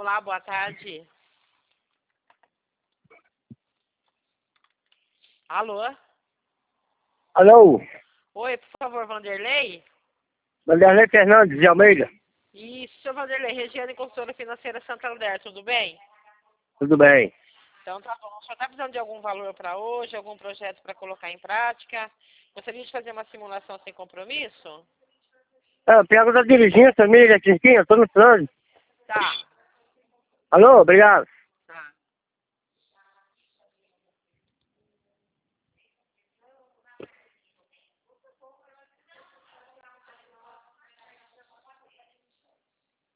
Olá, boa tarde. Alô? Alô, Oi, por favor, Vanderlei? Vanderlei Fernandes de Almeida. Isso, seu Vanderlei, Regiane Consultora Financeira Santander, tudo bem? Tudo bem? Então tá bom. O senhor está precisando de algum valor para hoje, algum projeto para colocar em prática? Gostaria de fazer uma simulação sem compromisso? Eu pego da diligência, milha, Quinquinha, tô no trânsito. Tá. Alô, obrigado.